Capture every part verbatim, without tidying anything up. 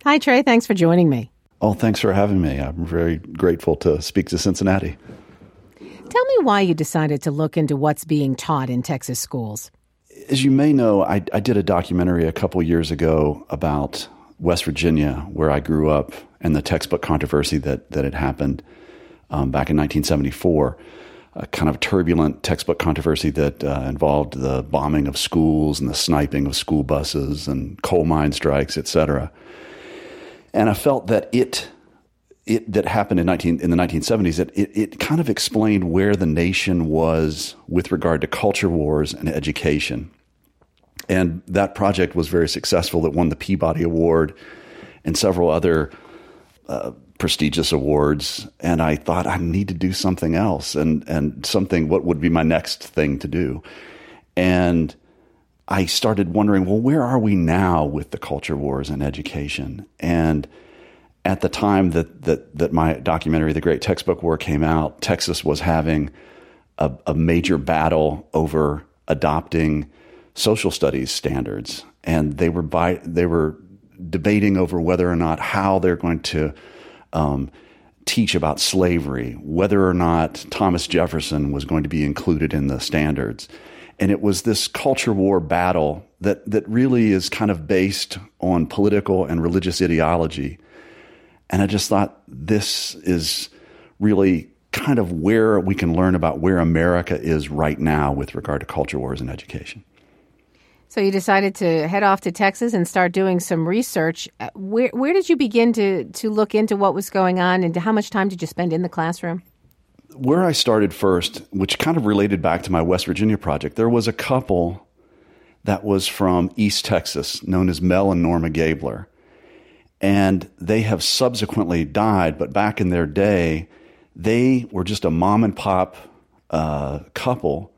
Hi, Trey. Thanks for joining me. Oh, thanks for having me. I'm very grateful to speak to Cincinnati. Tell me why you decided to look into what's being taught in Texas schools. As you may know, I, I did a documentary a couple years ago about West Virginia, where I grew up, and the textbook controversy that, that had happened um, back in nineteen seventy-four. A kind of turbulent textbook controversy that uh, involved the bombing of schools and the sniping of school buses and coal mine strikes, et cetera. And I felt that it, it that happened in nineteen in the nineteen seventies, it, it it kind of explained where the nation was with regard to culture wars and education. And that project was very successful. It won the Peabody Award and several other uh, prestigious awards. And I thought, I need to do something else, and and something, what would be my next thing to do? And I started wondering, well, where are we now with the culture wars and education? And at the time that that that my documentary, The Great Textbook War, came out, Texas was having a, a major battle over adopting social studies standards, and they were by they were debating over whether or not how they're going to um, teach about slavery, whether or not Thomas Jefferson was going to be included in the standards. And it was this culture war battle that that really is kind of based on political and religious ideology. And I just thought, this is really kind of where we can learn about where America is right now with regard to culture wars and education. So you decided to head off to Texas and start doing some research. Where where did you begin to, to look into what was going on, and how much time did you spend in the classroom? Where I started first, which kind of related back to my West Virginia project, there was a couple that was from East Texas known as Mel and Norma Gabler. And they have subsequently died, but back in their day, they were just a mom and pop uh, couple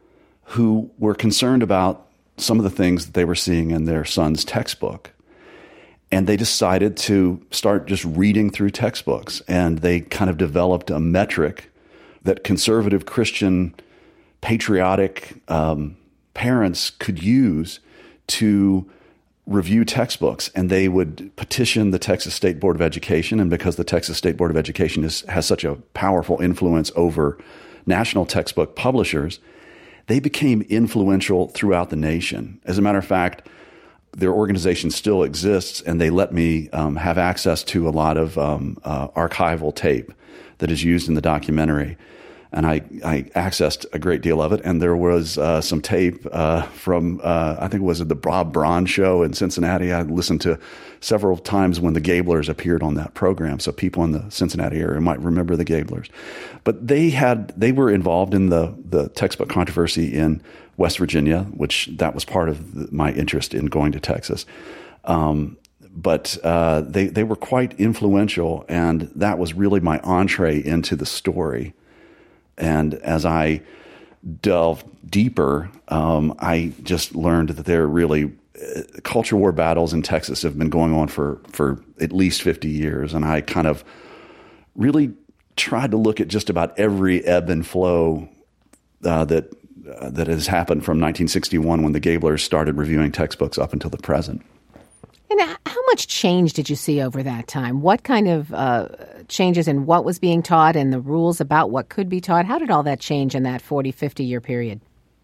who were concerned about some of the things that they were seeing in their son's textbook. And they decided to start just reading through textbooks. And they kind of developed a metric that conservative Christian patriotic um, parents could use to review textbooks. And they would petition the Texas State Board of Education. And because the Texas State Board of Education is, has such a powerful influence over national textbook publishers, they became influential throughout the nation. As a matter of fact, their organization still exists, and they let me um, have access to a lot of um, uh, archival tape that is used in the documentary. And I, I accessed a great deal of it. And there was uh, some tape uh, from, uh, I think it was the Bob Braun show in Cincinnati. I listened to several times when the Gablers appeared on that program. So people in the Cincinnati area might remember the Gablers. But they had, they were involved in the, the textbook controversy in West Virginia, which that was part of the, my interest in going to Texas. Um, but uh, they, they were quite influential, and that was really my entree into the story. And as I delved deeper, um, I just learned that there are really uh, culture war battles in Texas have been going on for, for at least fifty years. And I kind of really tried to look at just about every ebb and flow uh, that uh, that has happened from nineteen sixty-one, when the Gablers started reviewing textbooks, up until the present. And how much change did you see over that time? What kind of uh, changes in what was being taught and the rules about what could be taught? How did all that change in that forty, fifty-year period?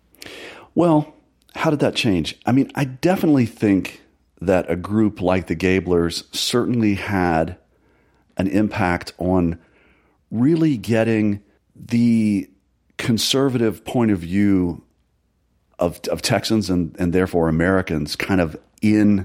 Well, how did that change? I mean, I definitely think that a group like the Gablers certainly had an impact on really getting the conservative point of view of, of Texans and, and therefore Americans kind of in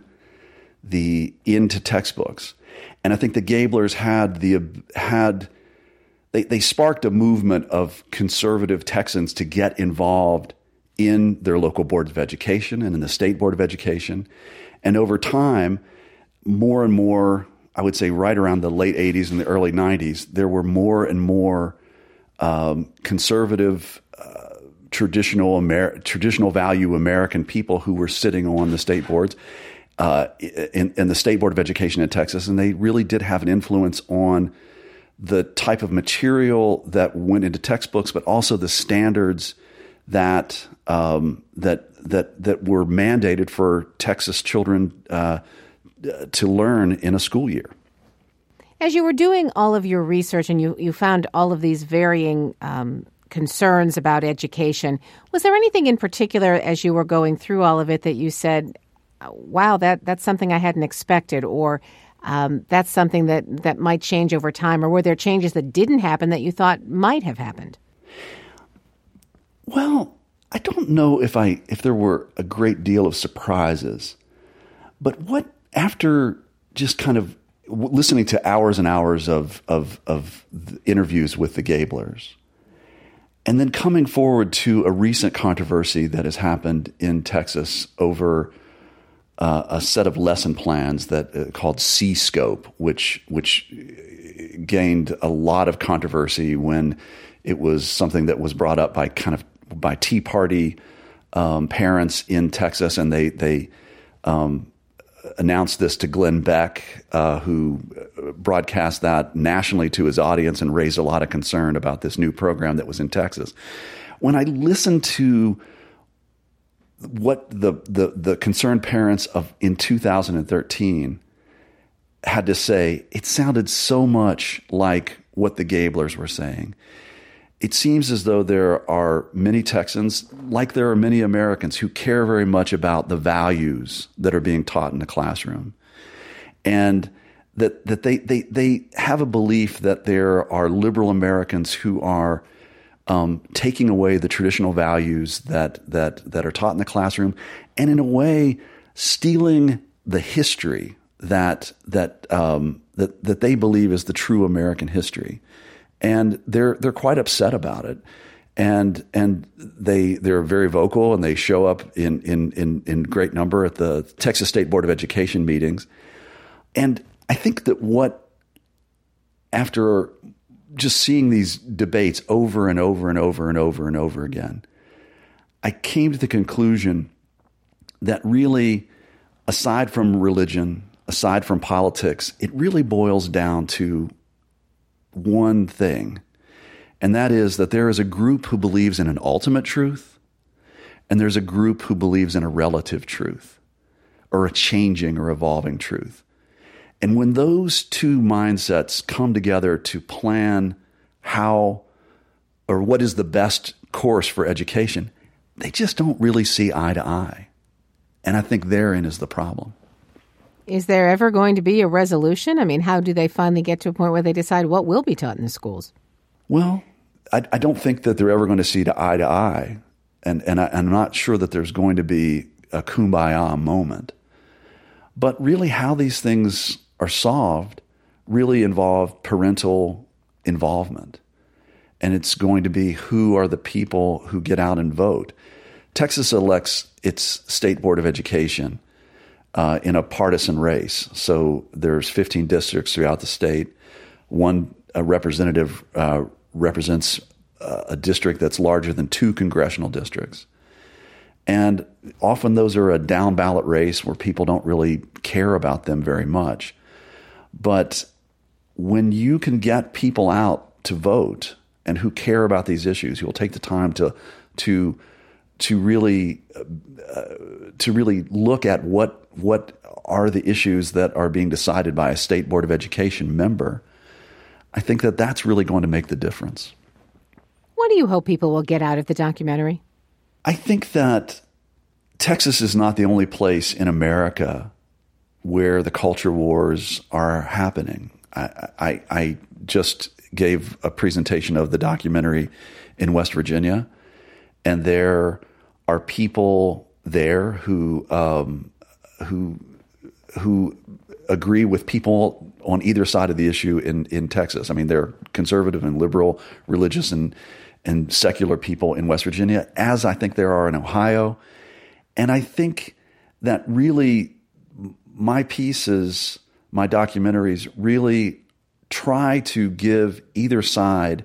the into textbooks. And I think the Gablers had the had they they sparked a movement of conservative Texans to get involved in their local boards of education and in the state board of education. And over time, more and more, I would say right around the late eighties and the early nineties, there were more and more um, conservative, uh, traditional Amer- traditional value American people who were sitting on the state boards. Uh, in, in the State Board of Education in Texas, and they really did have an influence on the type of material that went into textbooks, but also the standards that um, that that that were mandated for Texas children uh, uh, to learn in a school year. As you were doing all of your research and you, you found all of these varying um, concerns about education, was there anything in particular as you were going through all of it that you said, wow, that that's something I hadn't expected, or um, that's something that, that might change over time, or were there changes that didn't happen that you thought might have happened? Well, I don't know if I if there were a great deal of surprises, but what after just kind of listening to hours and hours of of, of interviews with the Gablers, and then coming forward to a recent controversy that has happened in Texas over uh, a set of lesson plans that uh, called C-Scope, which which gained a lot of controversy when it was something that was brought up by kind of by Tea Party um, parents in Texas, and they they um, announced this to Glenn Beck, uh, who broadcast that nationally to his audience and raised a lot of concern about this new program that was in Texas. When I listened to what the the, the concerned parents of in two thousand thirteen had to say, it sounded so much like what the Gablers were saying. It seems as though there are many Texans, like there are many Americans, who care very much about the values that are being taught in the classroom. And that that they they they have a belief that there are liberal Americans who are um, taking away the traditional values that that that are taught in the classroom, and in a way stealing the history that that um, that that they believe is the true American history. And they're they're quite upset about it, and and they they're very vocal, and they show up in in in in great number at the Texas State Board of Education meetings. And I think that what, after just seeing these debates over and over and over and over and over again, I came to the conclusion that really, aside from religion, aside from politics, it really boils down to one thing, and that is that there is a group who believes in an ultimate truth, and there's a group who believes in a relative truth, or a changing or evolving truth. And when those two mindsets come together to plan how or what is the best course for education, they just don't really see eye to eye. And I think therein is the problem. Is there ever going to be a resolution? I mean, how do they finally get to a point where they decide what will be taught in the schools? Well, I, I don't think that they're ever going to see to eye to eye. And, and I, I'm not sure that there's going to be a kumbaya moment. But really how these things are solved really involve parental involvement. And it's going to be who are the people who get out and vote. Texas elects its State Board of Education Uh, in a partisan race. So there's fifteen districts throughout the state. One a representative uh, represents uh, a district that's larger than two congressional districts. And often those are a down ballot race where people don't really care about them very much. But when you can get people out to vote and who care about these issues, who will take the time to to to really uh, to really look at what what are the issues that are being decided by a State Board of Education member, I think that that's really going to make the difference. What do you hope people will get out of the documentary? I think that Texas is not the only place in America where the culture wars are happening. I, I, I just gave a presentation of the documentary in West Virginia, and there are people there who um, who who agree with people on either side of the issue in, in Texas. I mean, they're conservative and liberal, religious and and secular people in West Virginia, as I think there are in Ohio. And I think that really my pieces, my documentaries really try to give either side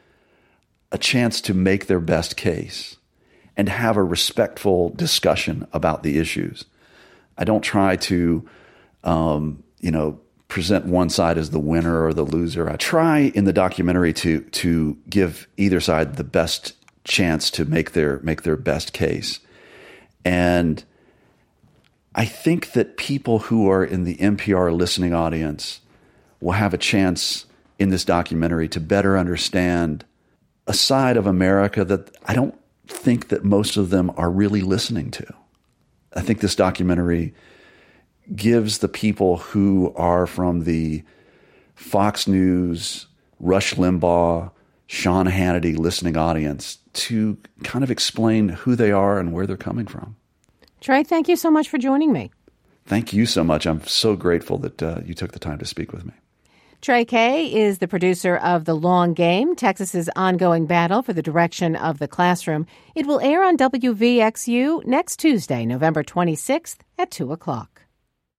a chance to make their best case and have a respectful discussion about the issues. I don't try to, um, you know, present one side as the winner or the loser. I try in the documentary to to give either side the best chance to make their make their best case. And I think that people who are in the N P R listening audience will have a chance in this documentary to better understand a side of America that I don't think that most of them are really listening to. I think this documentary gives the people who are from the Fox News, Rush Limbaugh, Sean Hannity listening audience to kind of explain who they are and where they're coming from. Trey, thank you so much for joining me. Thank you so much. I'm so grateful that uh, you took the time to speak with me. Trey Kay is the producer of The Long Game, Texas's ongoing battle for the direction of the classroom. It will air on W V X U next Tuesday, November twenty-sixth at two o'clock.